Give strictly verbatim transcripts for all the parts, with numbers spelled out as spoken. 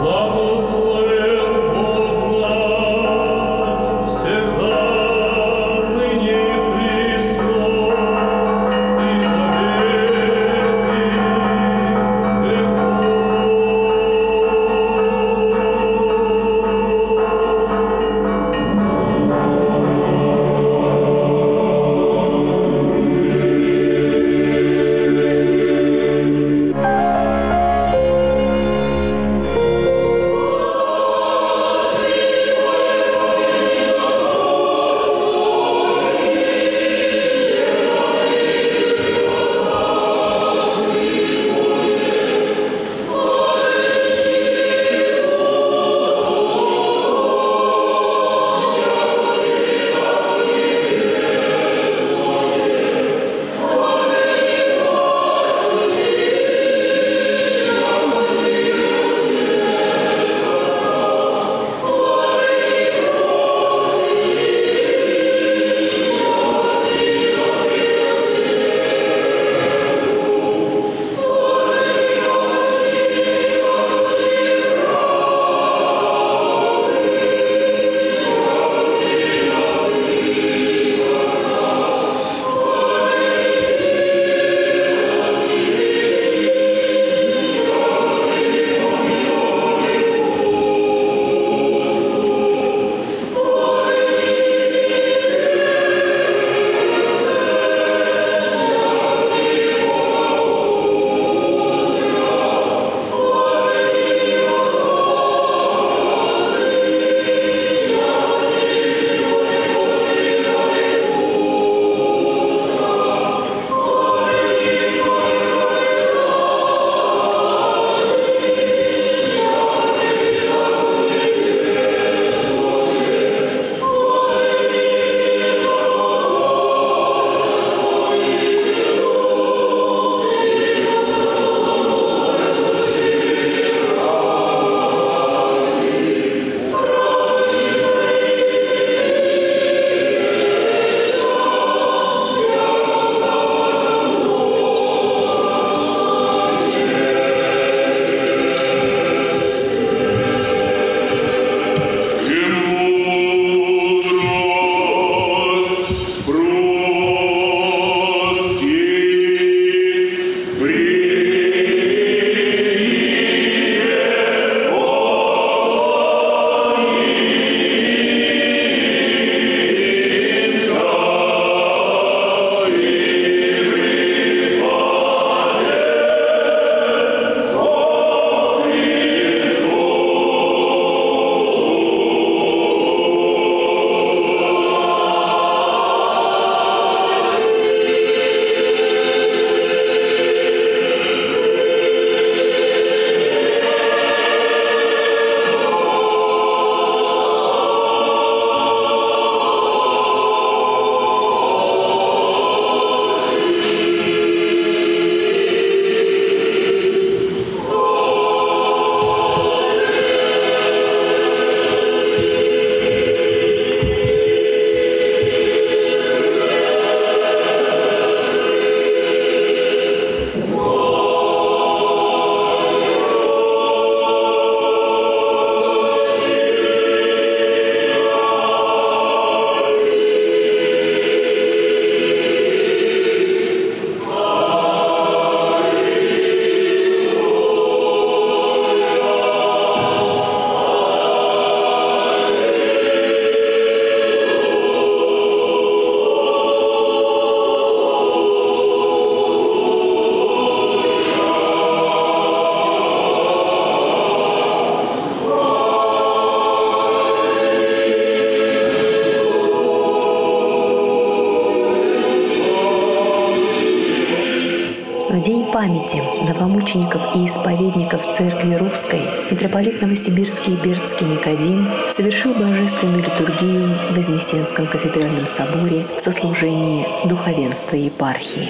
памяти новомучеников и исповедников Церкви Русской митрополит Новосибирский и Бердский Никодим совершил божественную литургию в Вознесенском кафедральном соборе в сослужении духовенства епархии.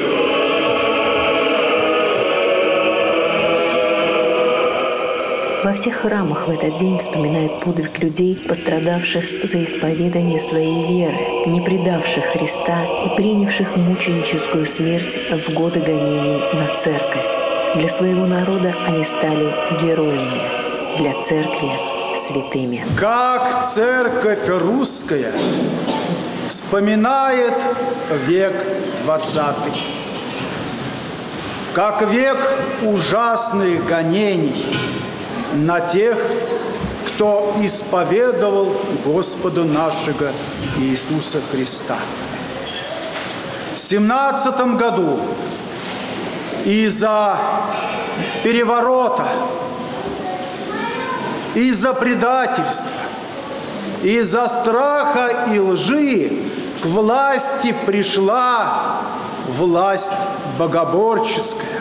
Во всех храмах в этот день вспоминают подвиг людей, пострадавших за исповедание своей веры, не предавших Христа и принявших мученическую смерть в годы гонений на церковь. Для своего народа они стали героями, для церкви – святыми. Как церковь русская вспоминает век двадцатый, как век ужасных гонений на тех, кто исповедовал Господа нашего Иисуса Христа. В семнадцатом году из-за переворота, из-за предательства, из-за страха и лжи к власти пришла власть богоборческая.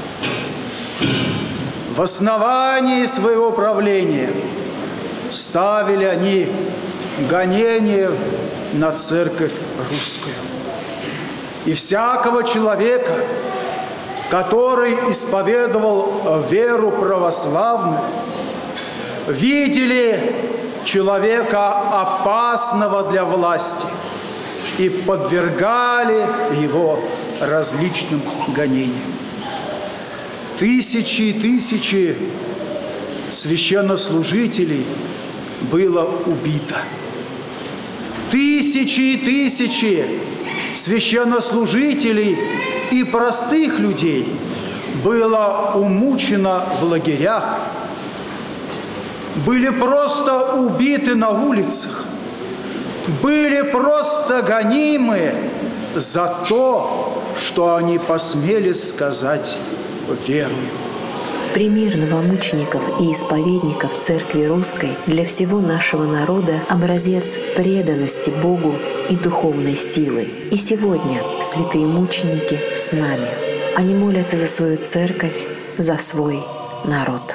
В основании своего правления ставили они гонения на церковь русскую. И всякого человека, который исповедовал веру православную, видели человека опасного для власти и подвергали его различным гонениям. Тысячи и тысячи священнослужителей было убито. Тысячи и тысячи священнослужителей и простых людей было умучено в лагерях, были просто убиты на улицах, были просто гонимы за то, что они посмели сказать верую. Пример новомучеников и исповедников Церкви Русской для всего нашего народа – образец преданности Богу и духовной силы. И сегодня святые мученики с нами. Они молятся за свою церковь, за свой народ.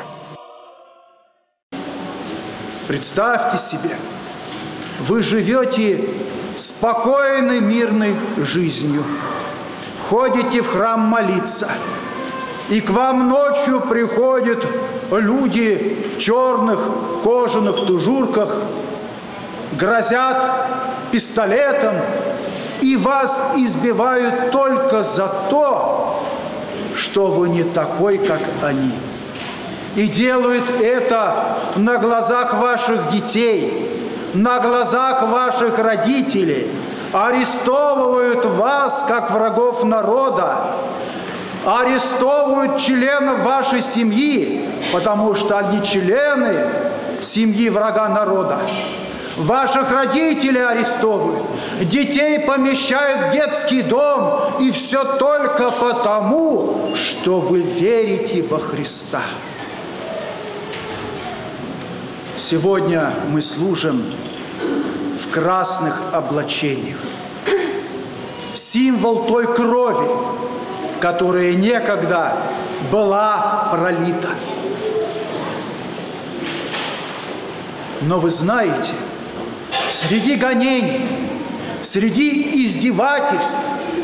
Представьте себе, вы живете спокойной, мирной жизнью, ходите в храм молиться, и к вам ночью приходят люди в черных кожаных тужурках, грозят пистолетом и вас избивают только за то, что вы не такой, как они. И делают это на глазах ваших детей, на глазах ваших родителей, арестовывают вас, как врагов народа, арестовывают членов вашей семьи, потому что они члены семьи врага народа. Ваших родителей арестовывают, детей помещают в детский дом, и все только потому, что вы верите во Христа. Сегодня мы служим в красных облачениях. Символ той крови, которая некогда была пролита. Но вы знаете, среди гонений, среди издевательств,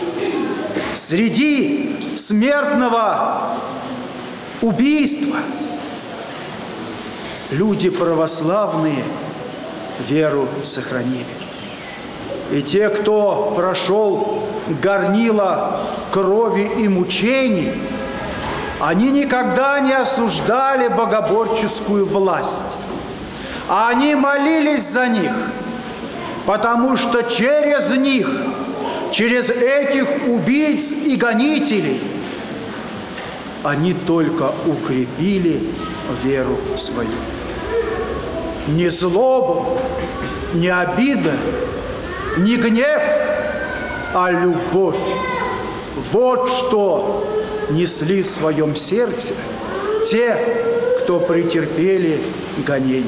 среди смертного убийства люди православные веру сохранили. И те, кто прошел горнило крови и мучений, они никогда не осуждали богоборческую власть. А они молились за них, потому что через них, через этих убийц и гонителей, они только укрепили веру свою. Не злоба, не обида, не гнев, а любовь. Вот что несли в своем сердце те, кто претерпели гонения.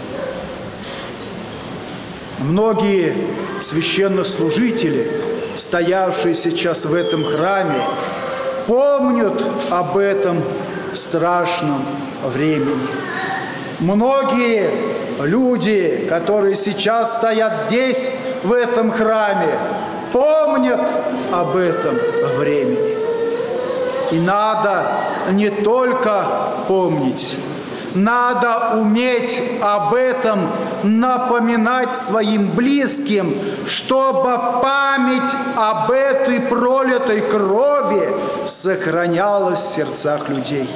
Многие священнослужители, стоявшие сейчас в этом храме, помнят об этом страшном времени. Многие люди, которые сейчас стоят здесь, в этом храме, помнят об этом времени. И надо не только помнить, Надо уметь об этом напоминать своим близким, чтобы память об этой пролитой крови сохранялась в сердцах людей.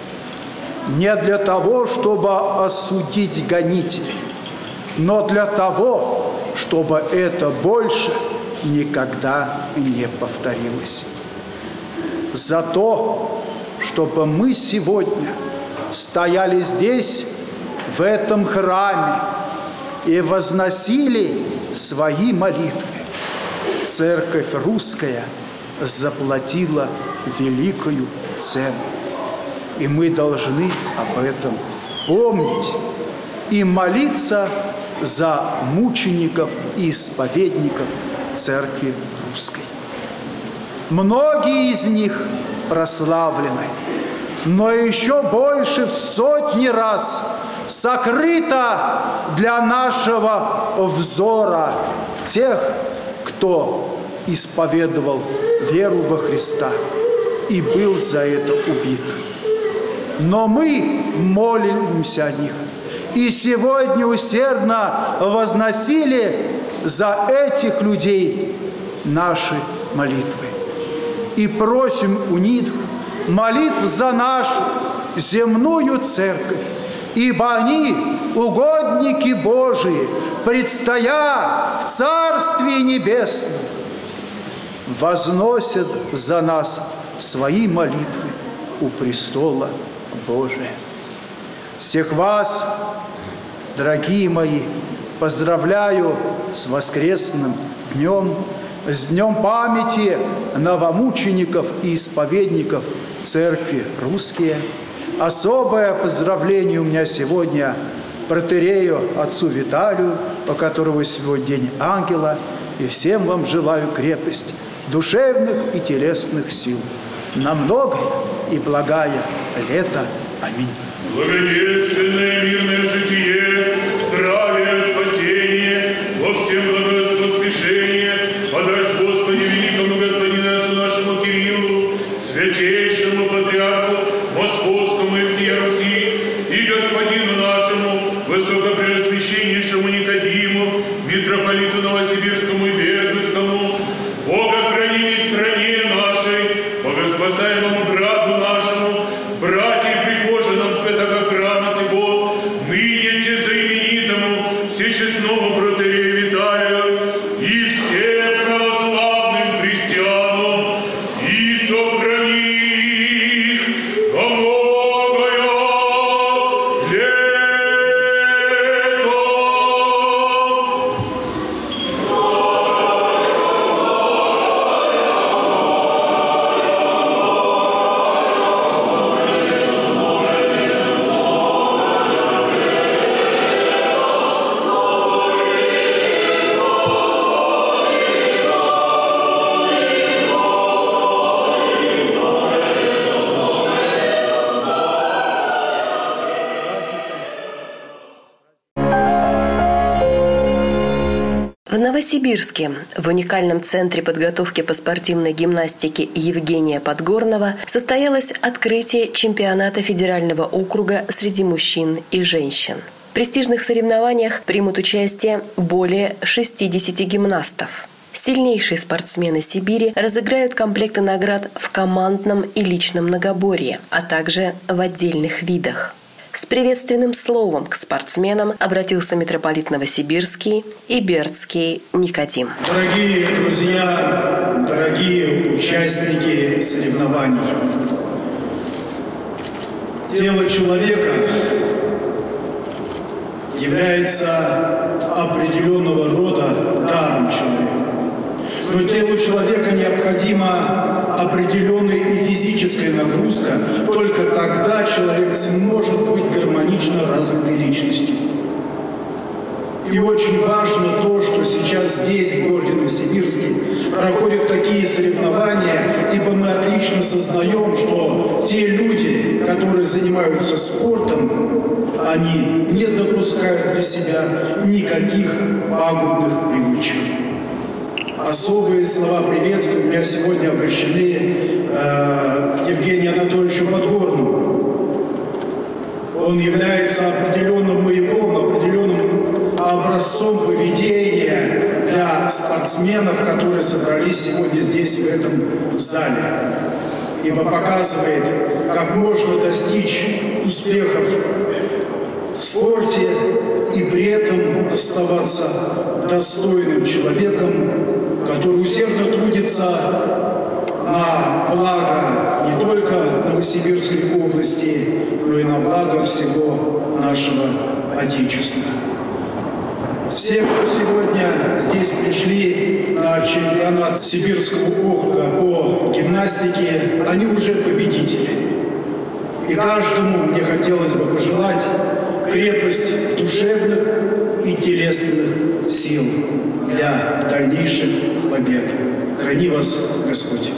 Не для того, чтобы осудить гонителей, но для того, чтобы это больше никогда не повторилось. За то, чтобы мы сегодня стояли здесь, в этом храме, и возносили свои молитвы. Церковь русская заплатила великую цену. И мы должны об этом помнить и молиться за мучеников и исповедников Церкви русской. Многие из них прославлены, но еще больше в сотни раз сокрыто для нашего взора тех, кто исповедовал веру во Христа и был за это убит. Но мы молимся о них и сегодня усердно возносили за этих людей наши молитвы. И просим у них молитв за нашу земную церковь, ибо они, угодники Божии, предстоя в Царстве Небесном, возносят за нас свои молитвы у престола Божия. Всех вас, дорогие мои, поздравляю с воскресным днем, с днем памяти новомучеников и исповедников Церкви русские. Особое поздравление у меня сегодня протоиерею отцу Виталию, у которого сегодня день ангела, и всем вам желаю крепость душевных и телесных сил на многое и благая лето. Аминь. Благоденственное мирное житие, здравие, спасение, во всем благоспоспешение, подашь Господи великому Господину Отцу нашему Кириллу, святейшему Патриарху Московскому и всея Руси, и Господину нашему, Высокопреосвященнейшему Никодиму, митрополиту Новосибирскому и Бердскому, Бога храни в стране нашей, богоспасаемому граду нашему, братья прихожанам святого храма сего, ныне те заименитому всечестному протоиерею Виталию и всем православным христианам, и сохрани их во многое лето. В Новосибирске, в уникальном центре подготовки по спортивной гимнастике Евгения Подгорного, состоялось открытие чемпионата федерального округа среди мужчин и женщин. В престижных соревнованиях примут участие более шестидесяти гимнастов. Сильнейшие спортсмены Сибири разыграют комплекты наград в командном и личном многоборье, а также в отдельных видах. С приветственным словом к спортсменам обратился митрополит Новосибирский и Бердский Никодим. Дорогие друзья, дорогие участники соревнований, тело человека является определенного рода даром человека. Но телу человека необходима определенная и физическая нагрузка, только тогда человек сможет быть гармонично развитой личностью. И очень важно то, что сейчас здесь, в городе Новосибирске, проходят такие соревнования, ибо мы отлично сознаем, что те люди, которые занимаются спортом, они не допускают для себя никаких пагубных привычек. Особые слова приветствия у меня сегодня обращены э, к Евгению Анатольевичу Подгорному. Он является определенным маяком, определенным образцом поведения для спортсменов, которые собрались сегодня здесь, в этом зале. Ибо показывает, как можно достичь успехов в спорте и при этом оставаться достойным человеком, который усердно трудится на благо не только Новосибирской области, но и на благо всего нашего Отечества. Все, кто сегодня здесь пришли на чемпионат Сибирского округа по гимнастике, они уже победители. И каждому мне хотелось бы пожелать крепость душевных и телесных сил для дальнейших побед. Храни вас Господь!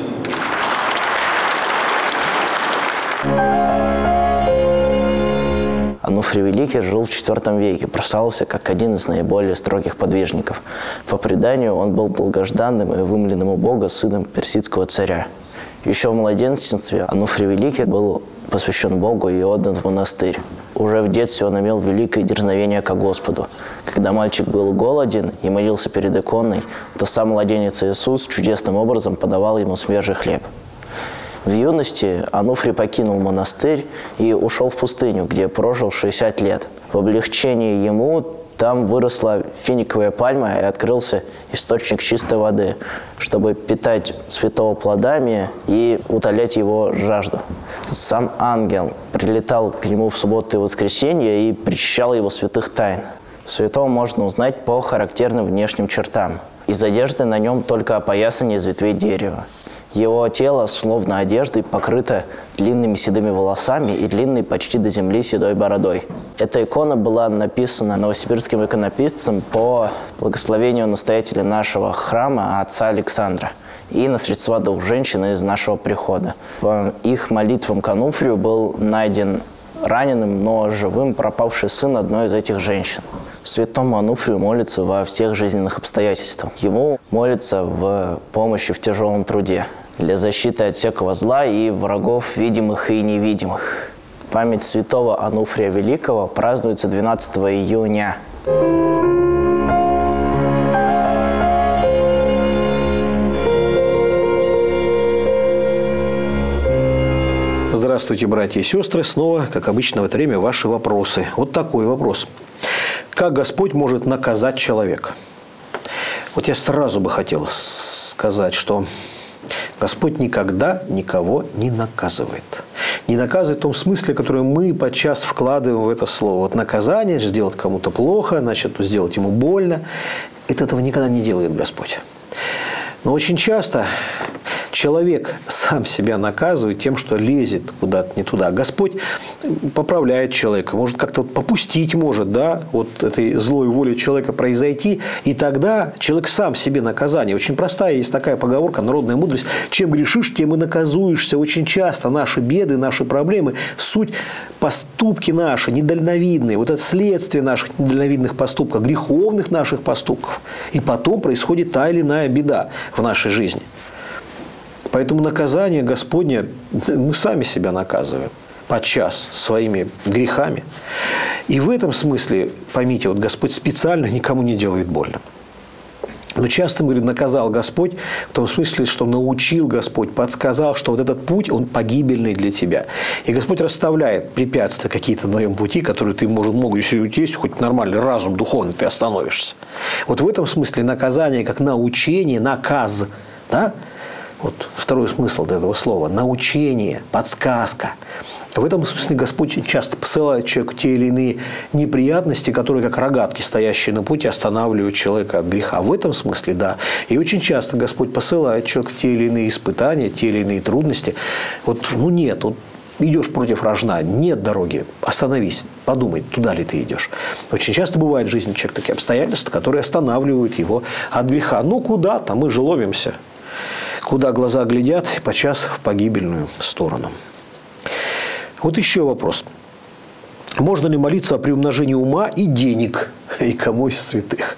Ануфрий Великий жил в четвёртом веке, прославился как один из наиболее строгих подвижников. По преданию, он был долгожданным и вымоленным у Бога сыном персидского царя. Еще в младенчестве Ануфрий Великий был посвящен Богу и отдан в монастырь. Уже в детстве он имел великое дерзновение ко Господу. Когда мальчик был голоден и молился перед иконой, то сам младенец Иисус чудесным образом подавал ему свежий хлеб. В юности Ануфрий покинул монастырь и ушел в пустыню, где прожил шестьдесят лет. В облегчении ему там выросла финиковая пальма и открылся источник чистой воды, чтобы питать святого плодами и утолять его жажду. Сам ангел прилетал к нему в субботу и воскресенье и причащал его святых тайн. Святого можно узнать по характерным внешним чертам. Из одежды на нем только опоясание из ветвей дерева. Его тело, словно одеждой, покрыто длинными седыми волосами и длинной почти до земли седой бородой. Эта икона была написана новосибирским иконописцем по благословению настоятеля нашего храма, отца Александра, и на средства двух женщин из нашего прихода. По их молитвам к Ануфрию был найден раненым, но живым пропавший сын одной из этих женщин. Святому Ануфрию молится во всех жизненных обстоятельствах. Ему молится в помощи в тяжелом труде, для защиты от всякого зла и врагов видимых и невидимых. Память святого Ануфрия Великого празднуется двенадцатого июня. Здравствуйте, братья и сестры. Снова, как обычно в это время, ваши вопросы. Вот такой вопрос. Как Господь может наказать человека? Вот я сразу бы хотел сказать, что Господь никогда никого не наказывает. Не наказывает в том смысле, который мы подчас вкладываем в это слово. Вот наказание, сделать кому-то плохо, значит, сделать ему больно. Это этого никогда не делает Господь. Но очень часто человек сам себя наказывает тем, что лезет куда-то не туда. Господь поправляет человека, может как-то вот попустить может, да, вот этой злой волей человека произойти, и тогда человек сам себе наказание. Очень простая есть такая поговорка, народная мудрость: чем грешишь, тем и наказуешься. Очень часто наши беды, наши проблемы, суть поступки наши недальновидные, вот это следствие наших недальновидных поступков, греховных наших поступков. И потом происходит та или иная беда в нашей жизни. Поэтому наказание Господне, мы сами себя наказываем подчас своими грехами. И в этом смысле, поймите, вот Господь специально никому не делает больно. Но часто, мы говорим, наказал Господь в том смысле, что научил Господь, подсказал, что вот этот путь, он погибельный для тебя. И Господь расставляет препятствия какие-то на твоем пути, которые ты, может, мог, если есть хоть нормальный разум духовный, ты остановишься. Вот в этом смысле наказание как научение, наказ, да? Вот второй смысл этого слова – научение, подсказка. В этом смысле Господь часто посылает человеку те или иные неприятности, которые, как рогатки, стоящие на пути, останавливают человека от греха. В этом смысле – да. И очень часто Господь посылает человеку те или иные испытания, те или иные трудности. Вот, ну нет, вот идешь против рожна, нет дороги, остановись, подумай, туда ли ты идешь. Очень часто бывает в жизни человека такие обстоятельства, которые останавливают его от греха. Ну куда-то, мы же ломимся. Куда глаза глядят, подчас в погибельную сторону. Вот еще вопрос. Можно ли молиться о приумножении ума и денег, и кому из святых?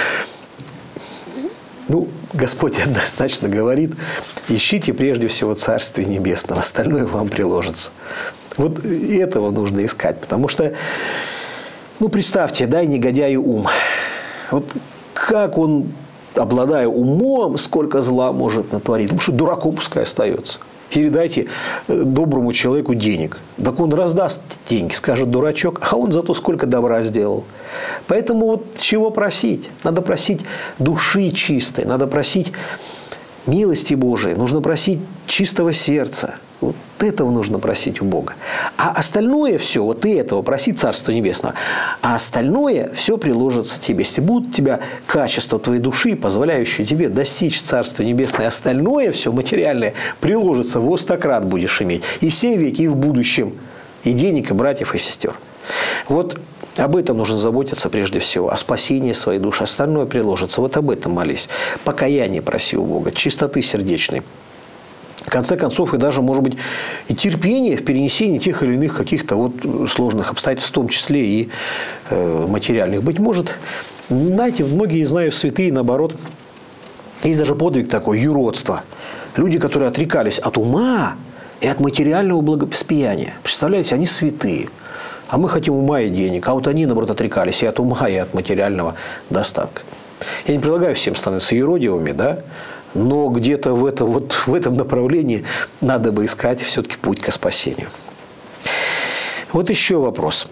Ну, Господь однозначно говорит: ищите прежде всего Царствие Небесного, остальное вам приложится. Вот этого нужно искать, потому что, ну, представьте, дай негодяю ум. Вот как он, обладая умом, сколько зла может натворить. Потому что дураком пускай остается. Или дайте доброму человеку денег. Так он раздаст деньги, скажет дурачок, а он зато сколько добра сделал. Поэтому вот чего просить? Надо просить души чистой, надо просить милости Божией, нужно просить чистого сердца. Вот этого нужно просить у Бога. А остальное все, вот ты этого проси, Царство Небесное, а остальное все приложится тебе. Если будут у тебя качества твоей души, позволяющие тебе достичь Царства Небесное, остальное все материальное приложится, во сто крат будешь иметь. И все веки, и в будущем. И денег, и братьев, и сестер. Вот об этом нужно заботиться прежде всего. О спасении своей души. Остальное приложится. Вот об этом молись. Покаяние проси у Бога. Чистоты сердечной. В конце концов, и даже, может быть, и терпение в перенесении тех или иных каких-то вот сложных обстоятельств, в том числе и э, материальных. Быть может, знаете, многие, знаю, святые, наоборот, есть даже подвиг такой, юродство. Люди, которые отрекались от ума и от материального благосостояния. Представляете, они святые. А мы хотим ума и денег. А вот они, наоборот, отрекались и от ума, и от материального достатка. Я не предлагаю всем становиться юродивыми, да? Но где-то в этом, вот в этом направлении надо бы искать все-таки путь к спасению. Вот еще вопрос.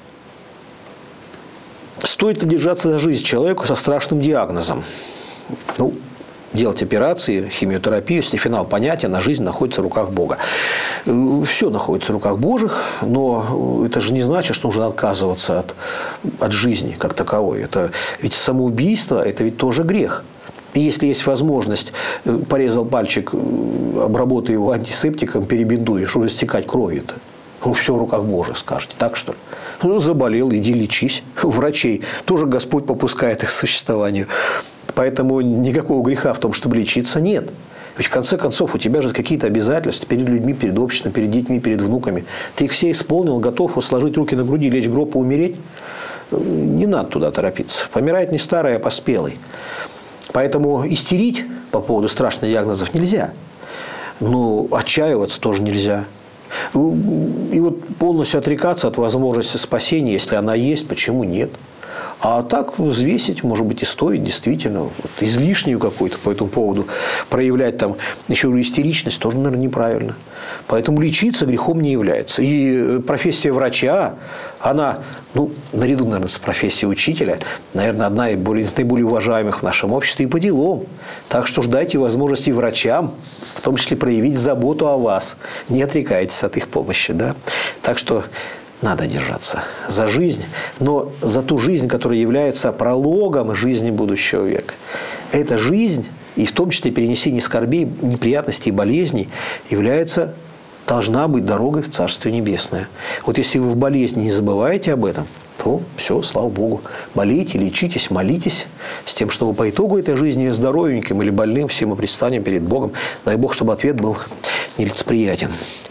Стоит ли держаться за жизнь человеку со страшным диагнозом? Ну, делать операции, химиотерапию, если финал понятен, на жизнь находится в руках Бога. Все находится в руках Божьих, но это же не значит, что нужно отказываться от, от жизни как таковой. Это ведь самоубийство, это ведь тоже грех. И если есть возможность, порезал пальчик, обработай его антисептиком, перебинтуй, что же стекать кровью-то? Ну, все в руках Божьих, скажете, так что ли? Ну, заболел, иди лечись. Врачей тоже Господь попускает их существованию. Поэтому никакого греха в том, чтобы лечиться, нет. Ведь в конце концов у тебя же какие-то обязательства перед людьми, перед обществом, перед детьми, перед внуками. Ты их все исполнил, готов сложить руки на груди, лечь в гроб и умереть? Не надо туда торопиться. Помирает не старый, а поспелый. Поэтому истерить по поводу страшных диагнозов нельзя. Но отчаиваться тоже нельзя. И вот полностью отрекаться от возможности спасения, если она есть, почему нет? А так взвесить, может быть, и стоит действительно. Вот, излишнюю какую-то по этому поводу проявлять там еще истеричность тоже, наверное, неправильно. Поэтому лечиться грехом не является. И профессия врача, она, ну, наряду, наверное, с профессией учителя, наверное, одна из наиболее уважаемых в нашем обществе и по делам. Так что дайте возможности врачам, в том числе проявить заботу о вас. Не отрекайтесь от их помощи. Да? Так что надо держаться за жизнь, но за ту жизнь, которая является прологом жизни будущего века. Эта жизнь, и в том числе перенесение скорбей, неприятностей и болезней, является, должна быть дорогой в Царствие Небесное. Вот если вы в болезни не забываете об этом, то все, слава Богу. Болейте, лечитесь, молитесь, с тем, чтобы по итогу этой жизни здоровеньким или больным все мы предстанем перед Богом. Дай Бог, чтобы ответ был нелицеприятен.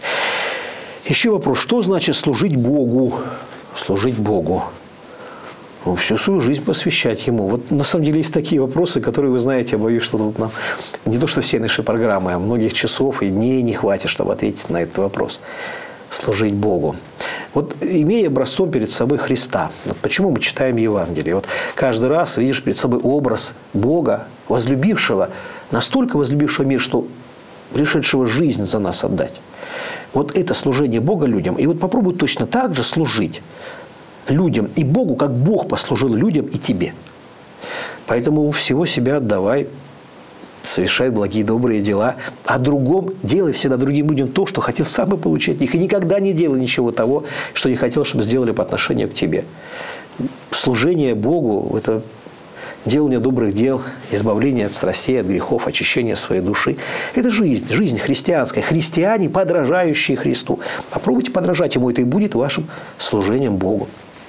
Еще вопрос, что значит служить Богу? Служить Богу. Ну, всю свою жизнь посвящать Ему. Вот на самом деле есть такие вопросы, которые, вы знаете, я боюсь, что тут нам не то, что все наши программы, а многих часов и дней не хватит, чтобы ответить на этот вопрос. Служить Богу. Вот имея образцом перед собой Христа, вот почему мы читаем Евангелие? Вот каждый раз видишь перед собой образ Бога, возлюбившего, настолько возлюбившего мир, что пришедшего жизнь за нас отдать. Вот это служение Бога людям. И вот попробуй точно так же служить людям и Богу, как Бог послужил людям и тебе. Поэтому всего себя отдавай, совершай благие добрые дела, а другом делай всегда другим людям то, что хотел сам бы получать от них. И никогда не делай ничего того, что не хотел, чтобы сделали по отношению к тебе. Служение Богу – это делание добрых дел, избавление от страстей, от грехов, очищение своей души. Это жизнь, жизнь христианская. Христиане, подражающие Христу. Попробуйте подражать Ему, это и будет вашим служением Богу.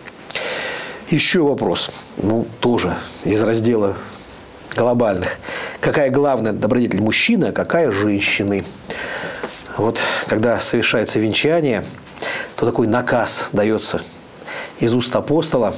Еще вопрос, ну, тоже из раздела глобальных. Какая главная добродетель мужчины, а какая женщины? Вот когда совершается венчание, то такой наказ дается из уст апостола: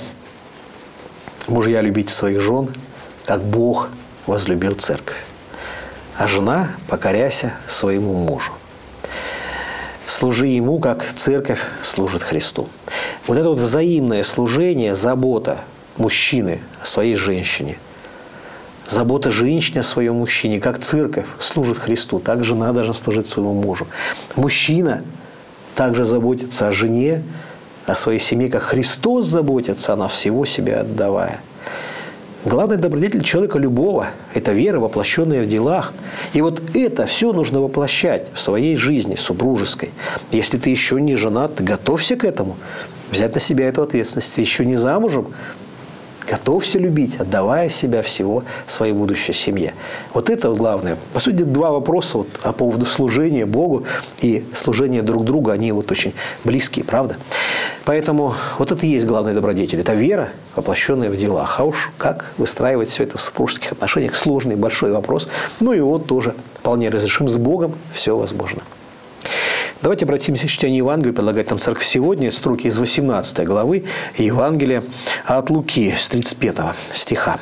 мужья, любите своих жен, как Бог возлюбил церковь. А жена, покоряйся своему мужу. Служи Ему, как церковь служит Христу. Вот это вот взаимное служение, забота мужчины о своей женщине, забота женщины о своем мужчине, как церковь служит Христу, так жена должна служить своему мужу. Мужчина также заботится о жене, о своей семье, как Христос заботится, она всего себя отдавая. Главный добродетель человека любого – это вера, воплощенная в делах. И вот это все нужно воплощать в своей жизни супружеской. Если ты еще не женат, ты готовься к этому. Взять на себя эту ответственность. Ты еще не замужем. Готовься любить, отдавая себя всего своей будущей семье. Вот это вот главное. По сути, два вопроса вот по поводу служения Богу и служения друг другу, они вот очень близкие, правда? Поэтому вот это и есть главный добродетель. Это вера, воплощенная в делах. А уж как выстраивать все это в супружеских отношениях – сложный, большой вопрос. Ну и он тоже вполне разрешим. С Богом все возможно. Давайте обратимся к чтению Евангелия, предлагает нам Церковь сегодня, строки из восемнадцатой главы Евангелия от Луки, с тридцать пятого стиха.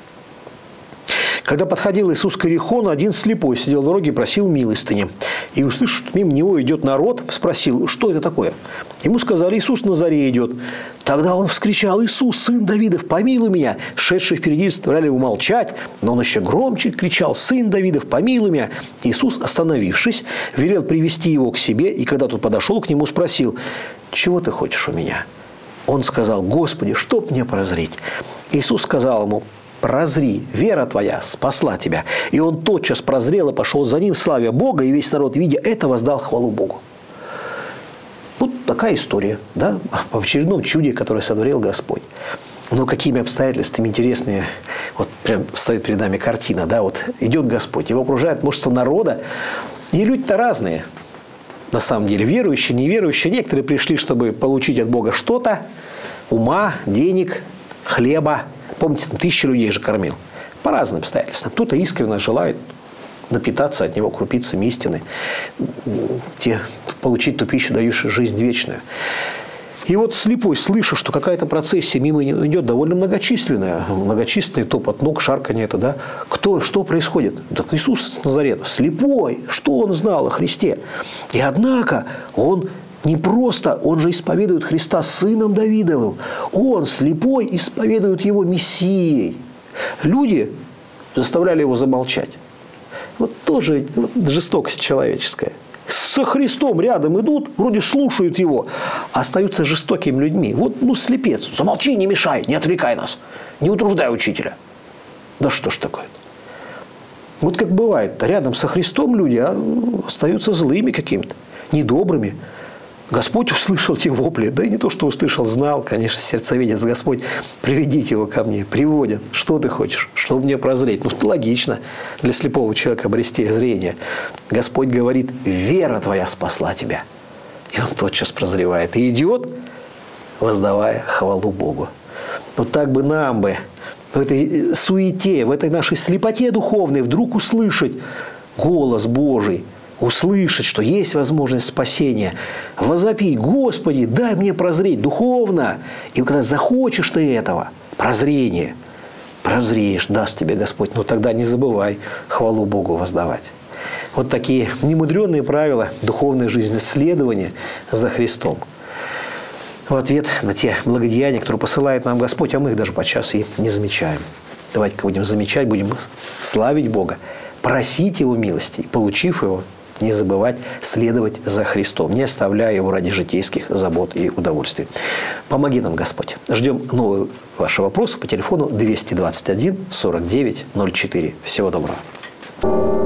Когда подходил Иисус к Иерихону, один слепой сидел в дороге и просил милостыни. И, услышав, что мимо него идет народ, спросил, что это такое? Ему сказали, Иисус на заре идет. Тогда он вскричал, Иисус, сын Давидов, помилуй меня. Шедшие впереди заставляли его молчать, но он еще громче кричал, сын Давидов, помилуй меня. Иисус, остановившись, велел привести его к себе, и когда тот подошел к нему, спросил, чего ты хочешь у меня? Он сказал, Господи, чтоб мне прозреть. Иисус сказал ему, прозри, вера твоя спасла тебя. И он тотчас прозрел и пошел за ним, славя Бога, и весь народ, видя это, воздал хвалу Богу. Вот такая история, да, об очередном чуде, которое сотворил Господь. Но какими обстоятельствами интересные, вот прям стоит перед нами картина, да, вот идет Господь, его окружает множество народа, и люди-то разные. На самом деле, верующие, неверующие, некоторые пришли, чтобы получить от Бога что-то, ума, денег, хлеба. Помните, тысячи людей же кормил. По разным обстоятельствам. Кто-то искренне желает напитаться от него крупицами истины, те, получить ту пищу, дающую жизнь вечную. И вот слепой, слыша, что какая-то процессия мимо идет довольно многочисленная, многочисленный топот ног, шарканье это, да, кто, что происходит? Так Иисус из Назарета, слепой, что он знал о Христе? И однако он не просто, он же исповедует Христа сыном Давидовым. Он, слепой, исповедует его Мессией. Люди заставляли его замолчать. Вот тоже вот, жестокость человеческая. Со Христом рядом идут, вроде слушают его, а остаются жестокими людьми. Вот, ну, слепец, замолчи, не мешай, не отвлекай нас, не утруждай учителя. Да что ж такое? Вот как бывает, рядом со Христом люди а, остаются злыми какими-то, недобрыми. Господь услышал те вопли, да и не то, что услышал, знал, конечно, сердцеведец Господь, приведите его ко мне, приводят, что ты хочешь, чтобы мне прозреть. Ну, логично для слепого человека обрести зрение. Господь говорит, вера твоя спасла тебя. И он тотчас прозревает и идет, воздавая хвалу Богу. Но так бы нам бы в этой суете, в этой нашей слепоте духовной вдруг услышать голос Божий, услышать, что есть возможность спасения, возопи, Господи, дай мне прозреть духовно. И когда захочешь ты этого, прозрение, прозреешь, даст тебе Господь, но тогда не забывай хвалу Богу воздавать. Вот такие немудренные правила духовной жизни, следования за Христом. В ответ на те благодеяния, которые посылает нам Господь, а мы их даже подчас и не замечаем. Давайте-ка будем замечать, будем славить Бога, просить Его милости, получив Его, не забывать следовать за Христом, не оставляя Его ради житейских забот и удовольствий. Помоги нам, Господь. Ждем новые ваши вопросы по телефону двести двадцать один сорок девять ноль четыре. Всего доброго.